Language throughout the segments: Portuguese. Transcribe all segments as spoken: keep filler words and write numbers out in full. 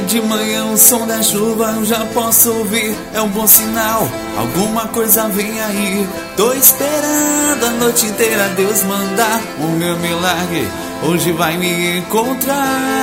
de manhã o som da chuva eu já posso ouvir. É um bom sinal, alguma coisa vem aí. Tô esperando a noite inteira Deus mandar o meu milagre, hoje vai me encontrar.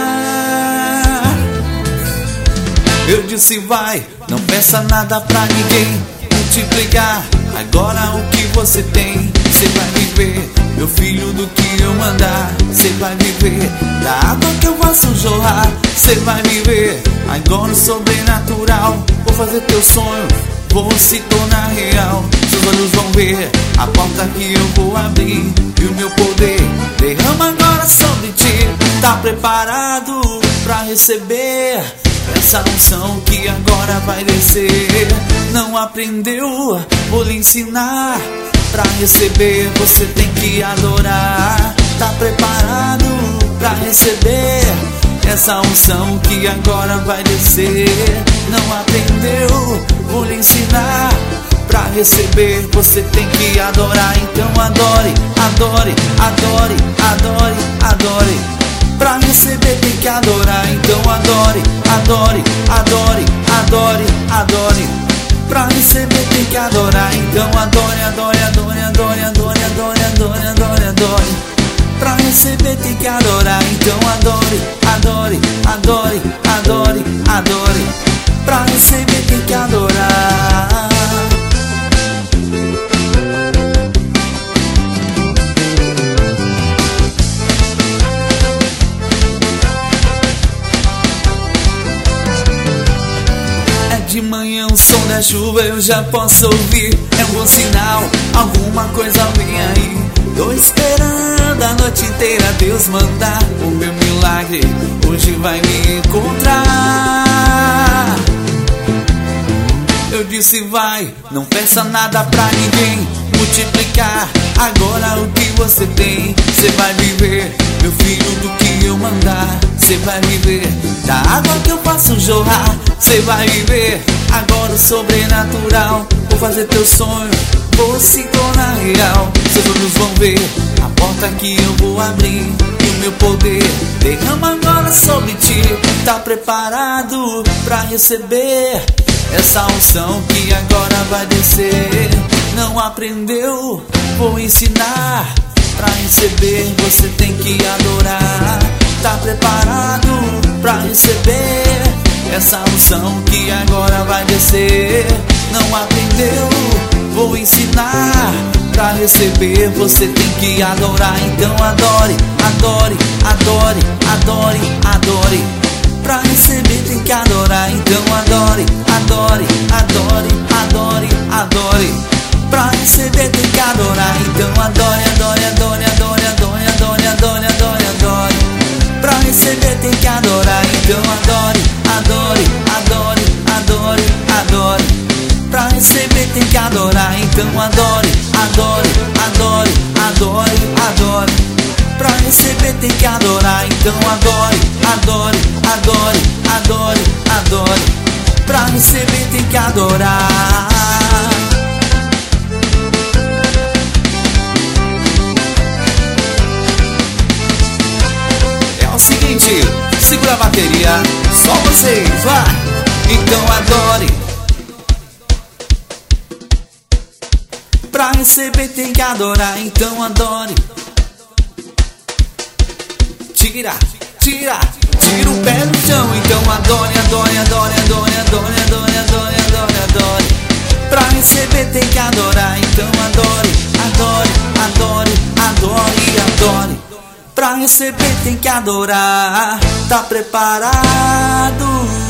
Eu disse vai, não peça nada pra ninguém, multiplicar agora o que você tem. Cê vai viver, meu filho, do que eu mandar. Cê vai viver, da água que eu faço jorrar. Cê vai viver, agora o sobrenatural. Vou fazer teu sonho, vou se tornar real. Seus olhos vão ver a porta que eu vou abrir, e o meu poder derrama agora sobre ti. Tá preparado pra receber essa unção que agora vai descer? Não aprendeu? Vou lhe ensinar. Pra receber você tem que adorar. Tá preparado pra receber essa unção que agora vai descer? Não aprendeu? Vou lhe ensinar. Pra receber você tem que adorar. Então adore, adore, adore, adore, adore. Pra receber tem que adorar. Então adore, adore, adore, adore, adore. Pra receber tem que adorar. Então adore, adore, adore, adore, adore, adore, adore, adore, adore. Pra receber tem que adorar. Então adore, adore, adore, adore, adore. Pra receber tem que adorar. De manhã o som da chuva eu já posso ouvir. É um bom sinal, alguma coisa vem aí. Tô esperando a noite inteira Deus mandar o meu milagre, hoje vai me encontrar. Eu disse vai, não peça nada pra ninguém, multiplicar agora o que você tem. Cê vai viver, meu filho, do que eu mandar. Cê vai viver, da água que eu faço jorrar. Cê vai viver, agora o sobrenatural. Vou fazer teu sonho, vou se tornar real. Seus olhos vão ver a porta que eu vou abrir, e o meu poder derrama agora sobre ti. Tá preparado pra receber essa unção que agora vai descer? Não aprendeu? Vou ensinar. Pra receber você tem que adorar. Tá preparado pra receber essa unção que agora vai descer? Não aprendeu? Vou ensinar. Pra receber você tem que adorar. Então adore, adore, adore, adore, adore. Pra receber tem que adorar. Então adore, adore, adore, adore, adore. Pra receber tem que adorar. Então adore, adore, adore, adore, adore, adore, adore, adore, adore. Pra receber tem que adorar. Então adore, adore, adore, adore, adore. Pra receber tem que adorar. Então adore, adore, adore, adore, adore. Pra receber tem que adorar. Então adore, adore, adore, adore, adore. Pra receber tem que adorar. É o seguinte, segura a bateria, só vocês, vai! Então adore. Pra receber tem que adorar. Então adore. Tira, tira, tira o pé do chão. Então adore, adore, adore, adore, adore, adore, adore, adore, adore. Pra receber tem que adorar. Então adore, adore, adore, adore, adore. Pra receber tem que adorar. Tá preparado?